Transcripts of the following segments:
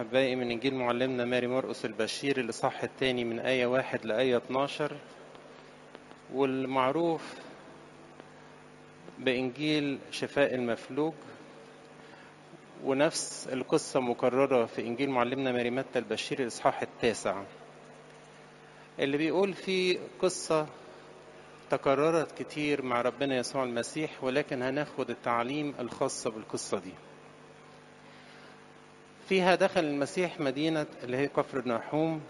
أحبائي من إنجيل معلمنا ماري مرقس البشير الإصحاح الثاني من آية 1 لآية 12، والمعروف بإنجيل شفاء المفلوج، ونفس القصة مكررة في إنجيل معلمنا ماري متى البشير الإصحاح التاسع، اللي بيقول فيه قصة تكررت كتير مع ربنا يسوع المسيح، ولكن هناخد التعليم الخاصة بالقصة دي. فيها دخل المسيح مدينة اللي هي كفر نحوم،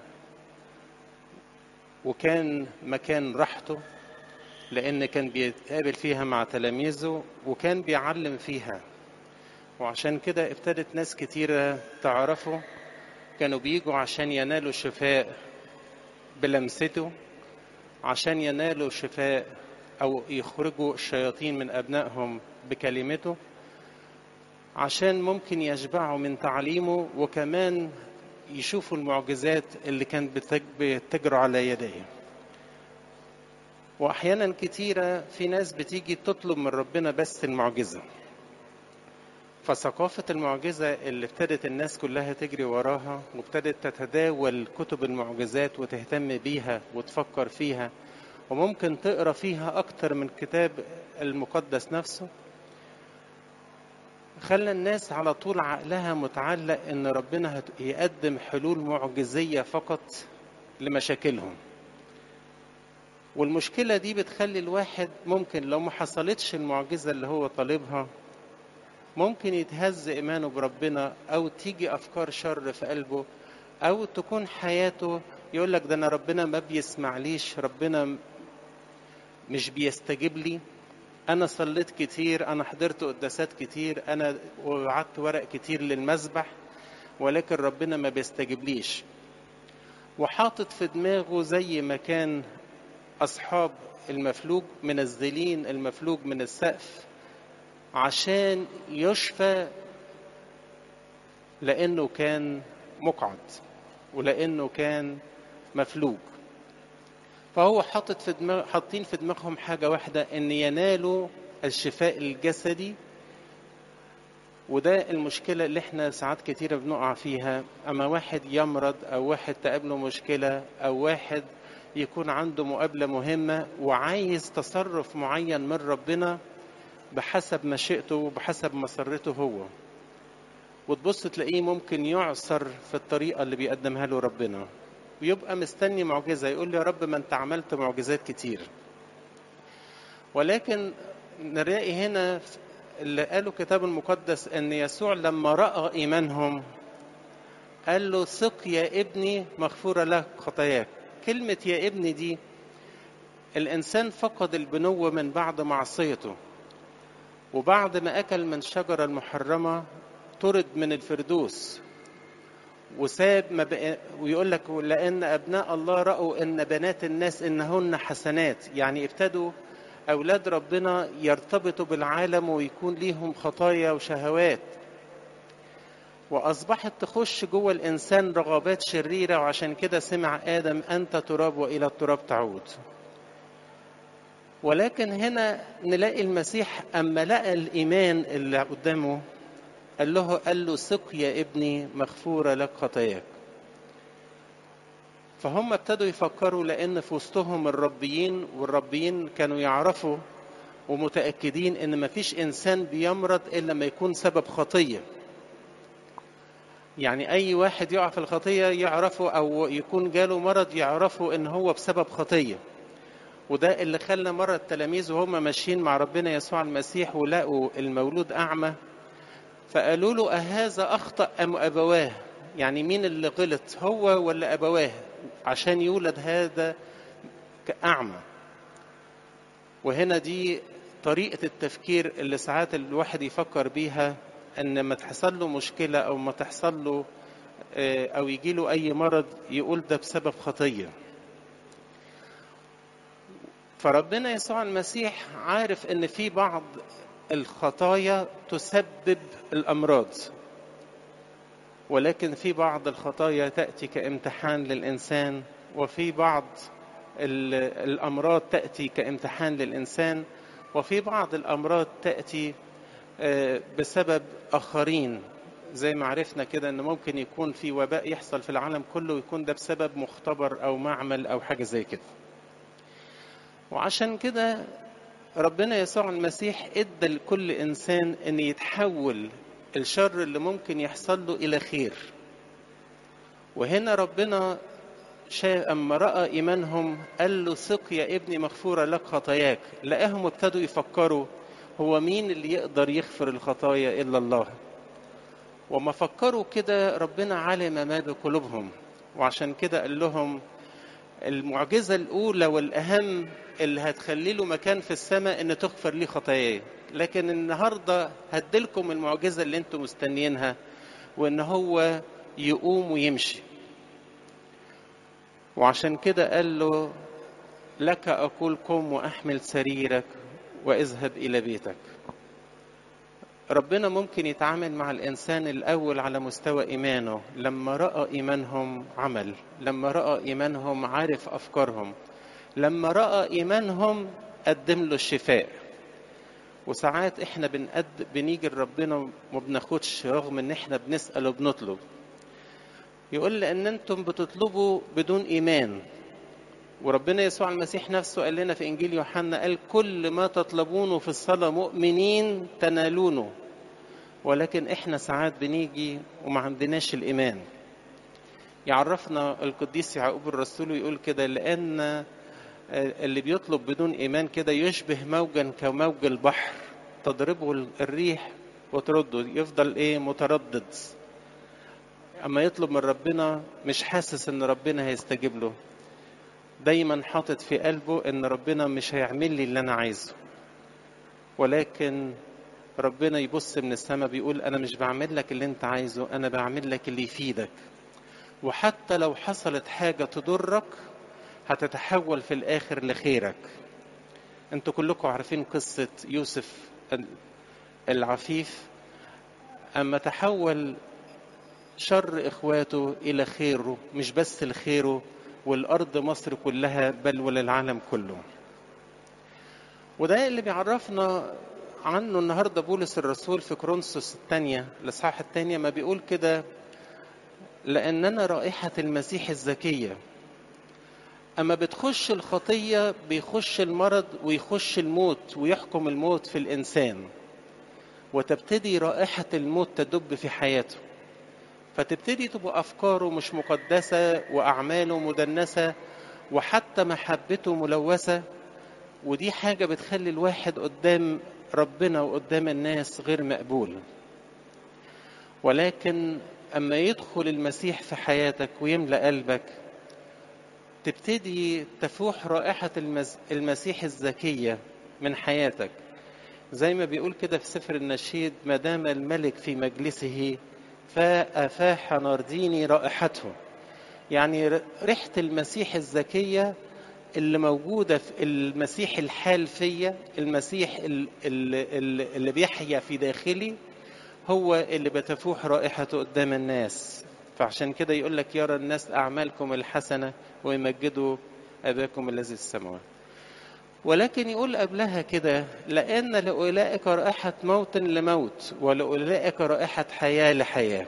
وكان مكان راحته لأن كان بيتقابل فيها مع تلاميذه وكان بيعلم فيها، وعشان كده ابتدت ناس كتيرة تعرفه، كانوا بيجوا عشان ينالوا شفاء بلمسته، عشان ينالوا شفاء أو يخرجوا الشياطين من أبنائهم بكلمته، عشان ممكن يشبعوا من تعليمه، وكمان يشوفوا المعجزات اللي كانت بتجرى على يديه. وأحيانا كتيرة في ناس بتيجي تطلب من ربنا بس المعجزة، فثقافة المعجزة اللي ابتدت الناس كلها تجري وراها، وابتدت تتداول كتب المعجزات وتهتم بيها وتفكر فيها، وممكن تقرأ فيها أكتر من كتاب المقدس نفسه، خلى الناس على طول عقلها متعلق إن ربنا يقدم حلول معجزية فقط لمشاكلهم. والمشكلة دي بتخلي الواحد ممكن لو ما حصلتش المعجزة اللي هو طالبها ممكن يتهز إيمانه بربنا، أو تيجي أفكار شر في قلبه، أو تكون حياته يقول لك ده أنا ربنا ما بيسمعليش، ربنا مش بيستجيب لي، أنا صليت كتير، أنا حضرت قداسات كتير، أنا وبعت ورق كتير للمسبح، ولكن ربنا ما بيستجيبليش. وحاطط في دماغه زي ما كان أصحاب المفلوج منزلين المفلوج من السقف عشان يشفى، لأنه كان مقعد ولأنه كان مفلوج. فهو حاطين في دماغهم حاجة واحدة، إن ينالوا الشفاء الجسدي. وده المشكلة اللي احنا ساعات كتيرة بنقع فيها، أما واحد يمرض أو واحد تقابله مشكلة أو واحد يكون عنده مقابلة مهمة وعايز تصرف معين من ربنا بحسب مشيئته وبحسب مسرته هو، وتبص تلاقيه ممكن يعصر في الطريقة اللي بيقدمها له ربنا، ويبقى مستني معجزة، يقول لي يا رب ما انت عملت معجزات كتير. ولكن نلاقي هنا اللي قاله الكتاب المقدس ان يسوع لما رأى ايمانهم قال له ثق يا ابني مغفورة لك خطاياك. كلمة يا ابني دي، الانسان فقد البنوة من بعد معصيته، وبعد ما اكل من الشجرة المحرمة طرد من الفردوس وساب ما بقى، ويقول لك لأن أبناء الله رأوا أن بنات الناس إنهن حسنات، يعني ابتدوا أولاد ربنا يرتبطوا بالعالم ويكون ليهم خطايا وشهوات، وأصبحت تخش جوه الإنسان رغبات شريرة، وعشان كده سمع آدم أنت تراب وإلى التراب تعود. ولكن هنا نلاقي المسيح أما لقى الإيمان اللي قدامه قال له ثق يا ابني مغفورة لك خطاياك. فهم ابتدوا يفكروا، لأن في وسطهم الربيين، والربيين كانوا يعرفوا ومتأكدين إن مفيش إنسان بيمرض إلا ما يكون سبب خطية. يعني أي واحد يقع في الخطية يعرفوا، أو يكون جاله مرض يعرفوا إن هو بسبب خطية. وده اللي خلى مرة التلاميذ وهم ماشيين مع ربنا يسوع المسيح ولقوا المولود أعمى، فقالوا له أهذا أخطأ أم أبواه؟ يعني مين اللي غلط، هو ولا أبواه عشان يولد هذا أعمى؟ وهنا دي طريقة التفكير اللي ساعات الواحد يفكر بيها، أن ما تحصل له مشكلة أو ما تحصل له أو يجي له أي مرض يقول ده بسبب خطية. فربنا يسوع المسيح عارف أن في بعض الخطايا تسبب الأمراض، ولكن في بعض الخطايا تأتي كامتحان للإنسان، وفي بعض الأمراض تأتي كامتحان للإنسان، وفي بعض الأمراض تأتي بسبب آخرين زي ما عرفنا كده ان ممكن يكون في وباء يحصل في العالم كله ويكون ده بسبب مختبر او معمل او حاجة زي كده. وعشان كده ربنا يسوع المسيح ادى لكل انسان ان يتحول الشر اللي ممكن يحصل له الى خير. وهنا ربنا اما راى ايمانهم قال له ثق يا ابني مغفوره لك خطاياك. لقاهم ابتدوا يفكروا هو مين اللي يقدر يغفر الخطايا الا الله. وما فكروا كده ربنا علم ما بقلوبهم، وعشان كده قال لهم المعجزه الاولى والاهم اللي هتخلي له مكان في السماء ان تغفر لي خطاياي. لكن النهارده هديلكم المعجزه اللي انتم مستنيينها، وان هو يقوم ويمشي. وعشان كده قال له لك أقول قم وأحمل سريرك واذهب إلى بيتك. ربنا ممكن يتعامل مع الإنسان الأول على مستوى إيمانه، لما رأى إيمانهم عمل، لما رأى إيمانهم عارف أفكارهم، لما رأى إيمانهم قدم له الشفاء. وساعات إحنا بنيجي لربنا وما بناخدش رغم إن إحنا بنسأل وبنطلب. يقول لأن أنتم بتطلبوا بدون إيمان. وربنا يسوع المسيح نفسه قال لنا في إنجيل يوحنا قال كل ما تطلبونه في الصلاة مؤمنين تنالونه. ولكن إحنا ساعات بنيجي وما عندناش الإيمان. يعرفنا القديس يعقوب الرسول يقول كده لأن اللي بيطلب بدون إيمان كده يشبه موجا كموج البحر تضربه الريح وترده، يفضل متردد. أما يطلب من ربنا مش حاسس إن ربنا هيستجيب له، دايما حاطط في قلبه إن ربنا مش هيعمل لي اللي أنا عايزه. ولكن ربنا يبص من السماء بيقول أنا مش بعمل لك اللي أنت عايزه، أنا بعمل لك اللي يفيدك. وحتى لو حصلت حاجة تضرك هتتحول في الآخر لخيرك. أنتوا كلكم عارفين قصة يوسف العفيف، أما تحول شر إخواته إلى خيره، مش بس لخيره والأرض مصر كلها بل وللعالم كله. وده اللي بيعرفنا عنه النهاردة بولس الرسول في كورنثوس الثانية الإصحاح الثانية، ما بيقول كده لأننا رائحة المسيح الزكية. أما بتخش الخطية بيخش المرض ويخش الموت ويحكم الموت في الإنسان، وتبتدي رائحة الموت تدب في حياته، فتبتدي تبقى أفكاره مش مقدسة وأعماله مدنسة وحتى محبته ملوثة. ودي حاجة بتخلي الواحد قدام ربنا وقدام الناس غير مقبول. ولكن أما يدخل المسيح في حياتك ويملأ قلبك تبتدي تفوح رائحة المسيح الزكية من حياتك. زي ما بيقول كده في سفر النشيد ما دام الملك في مجلسه فأفاح نارديني رائحته. يعني ريحة المسيح الزكية اللي موجودة في المسيح الحال فيا، المسيح اللي بيحيا في داخلي هو اللي بتفوح رائحته قدام الناس. فعشان كده يقول لك يرى الناس أعمالكم الحسنة ويمجدوا أباكم الذي في السماوات. ولكن يقول قبلها كده لأن لأولئك رائحة موت لموت ولأولئك رائحة حياة لحياة.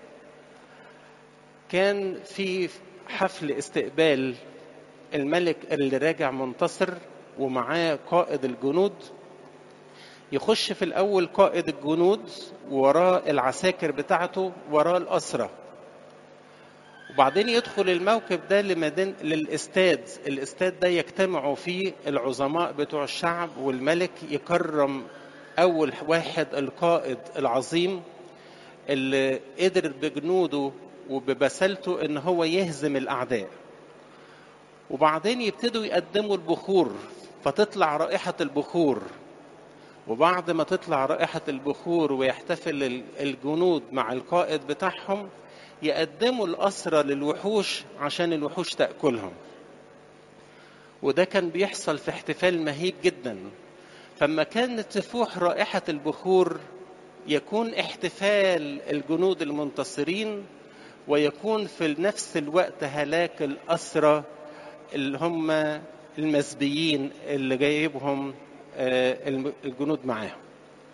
كان في حفل استقبال الملك اللي راجع منتصر ومعاه قائد الجنود. يخش في الأول قائد الجنود وراه العساكر بتاعته وراه الأسرة، وبعدين يدخل الموكب ده للاستاد. الاستاد ده يجتمعوا فيه العظماء بتوع الشعب، والملك يكرم أول واحد القائد العظيم اللي قدر بجنوده وببسالته إن هو يهزم الأعداء. وبعدين يبتدوا يقدموا البخور فتطلع رائحة البخور. وبعد ما تطلع رائحة البخور ويحتفل الجنود مع القائد بتاعهم يقدموا الأسرى للوحوش عشان الوحوش تأكلهم. وده كان بيحصل في احتفال مهيب جدا. فما كانت تفوح رائحة البخور يكون احتفال الجنود المنتصرين، ويكون في نفس الوقت هلاك الأسرى اللي هم المسبيين اللي جايبهم الجنود معاهم.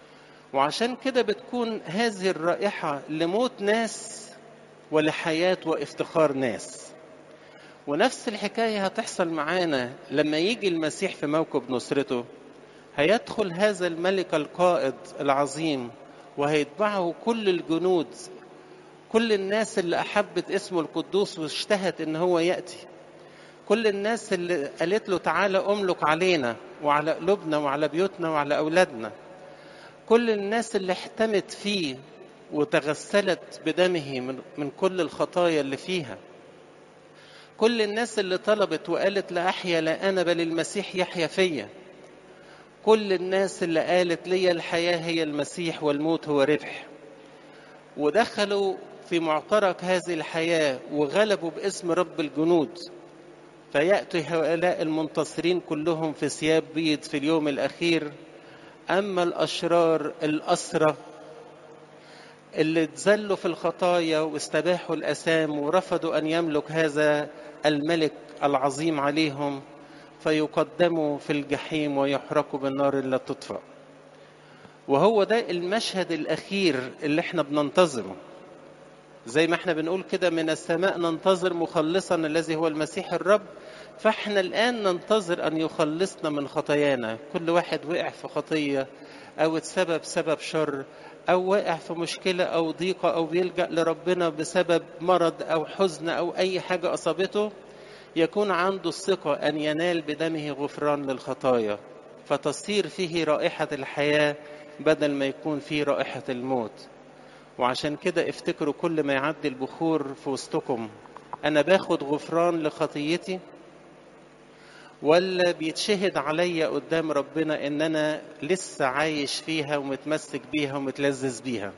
وعشان كده بتكون هذه الرائحة لموت ناس ولحياة وافتخار ناس. ونفس الحكاية هتحصل معانا لما يجي المسيح في موكب نصرته. هيدخل هذا الملك القائد العظيم وهيتبعه كل الجنود، كل الناس اللي أحبت اسمه القدوس واشتهت إن هو يأتي، كل الناس اللي قالت له تعالى أملك علينا وعلى قلوبنا وعلى بيوتنا وعلى أولادنا، كل الناس اللي احتمت فيه وتغسلت بدمه من كل الخطايا اللي فيها، كل الناس اللي طلبت وقالت لا أحيا لا أنا بل المسيح يحيا فيا، كل الناس اللي قالت لي الحياة هي المسيح والموت هو ربح، ودخلوا في معترك هذه الحياة وغلبوا باسم رب الجنود. فيأتي هؤلاء المنتصرين كلهم في ثياب بيض في اليوم الأخير. أما الأشرار الأسرى اللي اتذلوا في الخطايا واستباحوا الأثام ورفضوا أن يملك هذا الملك العظيم عليهم، فيقدموا في الجحيم ويحرقوا بالنار لا تطفأ. وهو ده المشهد الأخير اللي احنا بننتظره. زي ما احنا بنقول كده من السماء ننتظر مخلصنا الذي هو المسيح الرب، فاحنا الآن ننتظر أن يخلصنا من خطايانا. كل واحد وقع في خطية أو سبب شر أو واقع في مشكلة أو ضيقة أو بيلجأ لربنا بسبب مرض أو حزن أو أي حاجة أصابته، يكون عنده الثقة أن ينال بدمه غفران للخطايا، فتصير فيه رائحة الحياة بدل ما يكون فيه رائحة الموت. وعشان كده افتكروا كل ما يعدي البخور في وسطكم، أنا باخد غفران لخطيتي ولا بيتشهد عليا قدام ربنا إن أنا لسه عايش فيها ومتمسك بيها ومتلذذ بيها.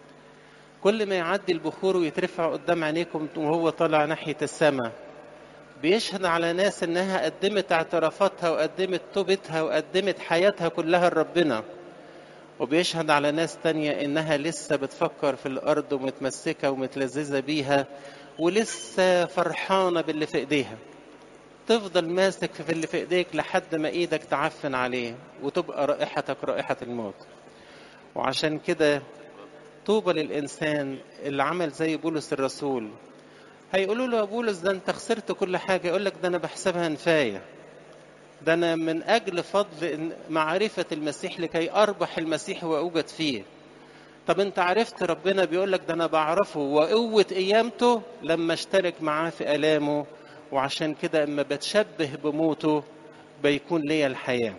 كل ما يعدي البخور ويترفع قدام عينيكم وهو طالع ناحية السماء، بيشهد على ناس إنها قدمت اعترافاتها وقدمت توبتها وقدمت حياتها كلها لربنا، وبيشهد على ناس تانية إنها لسه بتفكر في الأرض ومتمسكة ومتلذذة بيها ولسه فرحانة باللي في إيديها. تفضل ماسك في اللي في إيديك لحد ما إيدك تعفن عليه وتبقى رائحتك رائحة الموت. وعشان كده طوبى للإنسان اللي عمل زي بولس الرسول. هيقولوا له يا بولس ده أنت خسرت كل حاجة، يقول لك ده أنا بحسبها نفاية، ده أنا من أجل فضل معرفة المسيح لكي أربح المسيح وأوجد فيه. طب أنت عرفت ربنا؟ بيقول لك ده أنا بعرفه وقوة قيامته لما اشترك معاه في آلامه، وعشان كده أما بتشبه بموته بيكون ليا الحياة.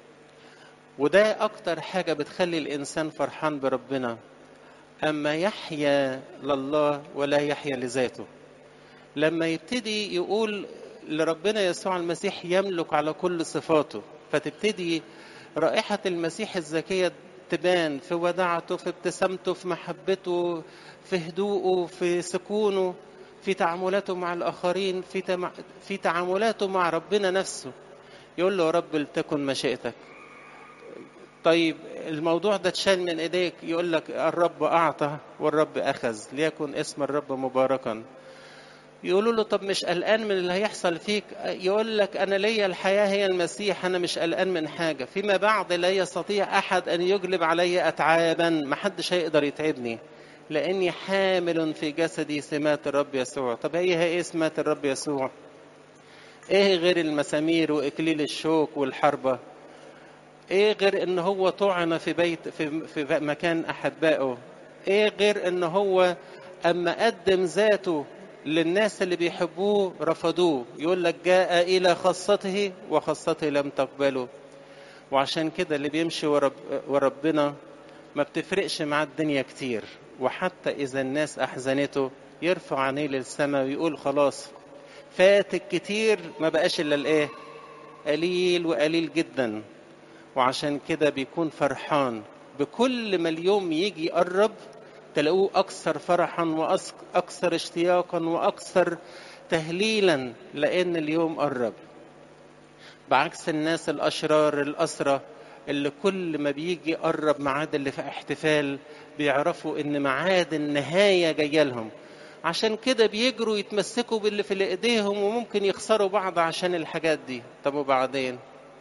وده أكتر حاجة بتخلي الإنسان فرحان بربنا، أما يحيا لله ولا يحيا لذاته. لما يبتدي يقول لربنا يسوع المسيح يملك على كل صفاته، فتبتدي رائحة المسيح الزكية تبان في وداعته، في ابتسامته، في محبته، في هدوءه، في سكونه، في تعاملاته مع الآخرين، في تعاملاته مع ربنا نفسه. يقول له يا رب لتكن مشيئتك. طيب الموضوع ده اتشال من ايديك، يقول لك الرب أعطى والرب أخذ، ليكن اسم الرب مباركا. يقولوا له طب مش قلقان من اللي هيحصل فيك؟ يقول لك أنا ليا الحياة هي المسيح، أنا مش قلقان من حاجة. فيما بعد لا يستطيع أحد أن يجلب علي أتعابا، محدش هيقدر يتعبني لأني حامل في جسدي سمات الرب يسوع. طب هي إيه سمات الرب يسوع؟ إيه غير المسامير وإكليل الشوك والحربة؟ إيه غير إن هو طعن في بيت في مكان أحبائه؟ إيه غير إن هو أما قدم ذاته للناس اللي بيحبوه رفضوه؟ يقول لك جاء إلى خاصته وخاصته لم تقبله. وعشان كده اللي بيمشي وربنا ما بتفرقش مع الدنيا كتير، وحتى إذا الناس أحزنته يرفع عينيه للسماء ويقول خلاص فاتك كتير، ما بقاش إلا الإيه؟ قليل وقليل جدا. وعشان كده بيكون فرحان بكل ما اليوم يجي يقرب، تلاقوه أكثر فرحا وأكثر اشتياقا وأكثر تهليلا لأن اليوم قرب. بعكس الناس الأشرار الأسرة اللي كل ما بيجي قرب ميعاد اللي في احتفال بيعرفوا إن ميعاد النهاية جاية لهم، عشان كده بيجروا يتمسكوا باللي في ايديهم وممكن يخسروا بعض عشان الحاجات دي. طب وبعدين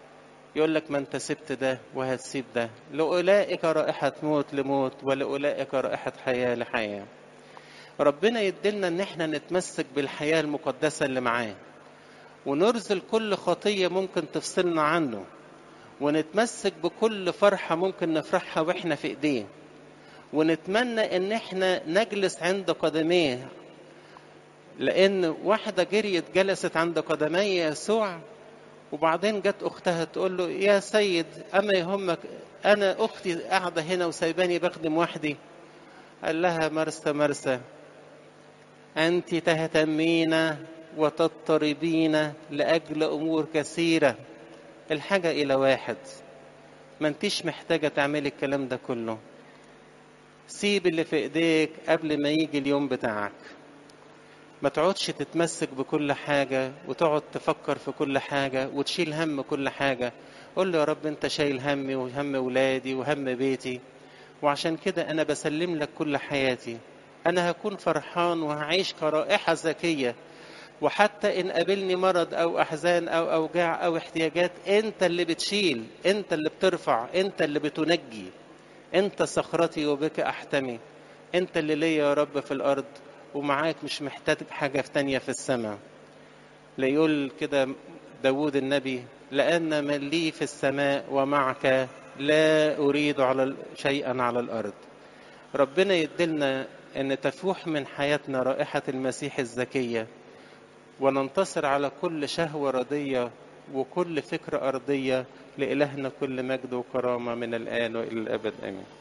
يقول لك ما انت سبت ده وهتسيب ده. لأولئك رائحة موت لموت، ولأولئك رائحة حياة لحياة. ربنا يدلنا ان احنا نتمسك بالحياة المقدسة اللي معاه، ونرزل كل خطية ممكن تفصلنا عنه، ونتمسك بكل فرحة ممكن نفرحها واحنا في ايديه، ونتمنى ان احنا نجلس عند قدميه. لان واحدة جريت جلست عند قدمي يسوع، وبعدين جت اختها تقول له يا سيد اما يهمك انا اختي قاعدة هنا وسايباني بخدم وحدي؟ قال لها مرسى مرسى، انت تهتمين وتضطربين لاجل امور كثيرة، الحاجة الى واحد، ما انتيش محتاجة تعملي الكلام ده كله. سيب اللي في ايديك قبل ما يجي اليوم بتاعك. ما تقعدش تتمسك بكل حاجة وتقعد تفكر في كل حاجة وتشيل هم كل حاجة. قول له يا رب انت شايل همي وهم ولادي وهم بيتي، وعشان كده انا بسلم لك كل حياتي. انا هكون فرحان وهعيش كرائحة زكية، وحتى ان قابلني مرض او احزان او اوجاع او احتياجات، انت اللي بتشيل، انت اللي بترفع، انت اللي بتنجي. انت صخرتي وبك احتمي، انت اللي ليا يا رب في الارض، ومعاك مش محتاج حاجة في تانية في السماء. ليقول كده داود النبي لأن من لي في السماء ومعك لا أريد شيئا على الأرض. ربنا يدلنا أن تفوح من حياتنا رائحة المسيح الزكية، وننتصر على كل شهوة ردية وكل فكرة أرضية. لإلهنا كل مجد وكرامة من الآن وإلى الأبد آمين.